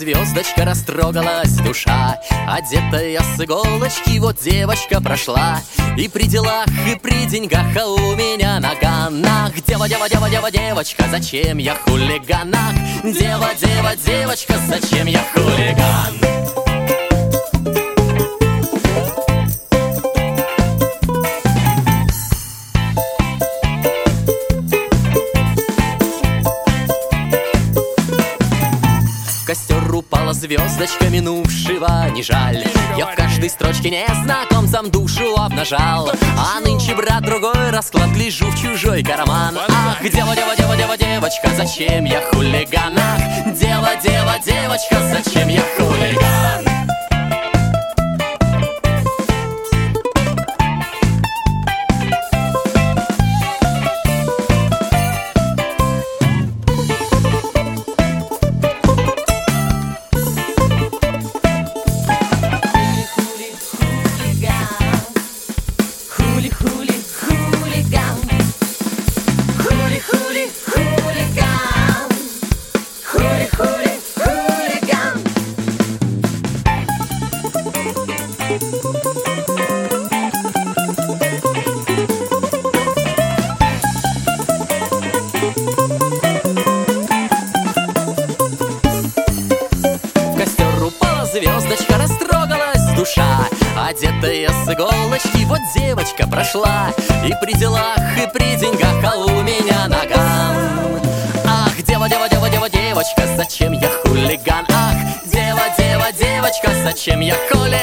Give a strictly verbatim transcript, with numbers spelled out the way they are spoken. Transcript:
звездочка, растрогалась душа, одетая с иголочки, вот девочка прошла. И при делах, и при деньгах, а у меня на ганах. Дева, дева, дева, дева, девочка, зачем я хулиганах? Дева, дева, девочка, зачем я хулиган? В костер упала звездочка, минувшего не жаль. Я в каждой строчке незнакомцам душу обнажал. А нынче, брат, другой расклад, гляжу в чужой карман. Ах, дева, дева, дева, дева, девочка, зачем я хулиган? Ах, дева, дева, девочка, зачем я хулиган? Звездочка, растрогалась душа, одетая с иголочки, вот девочка прошла. И при делах, и при деньгах, а у меня наган. Ах, дева, дева, дева, дева, девочка, зачем я хулиган? Ах, дева, дева, девочка, зачем я хулиган?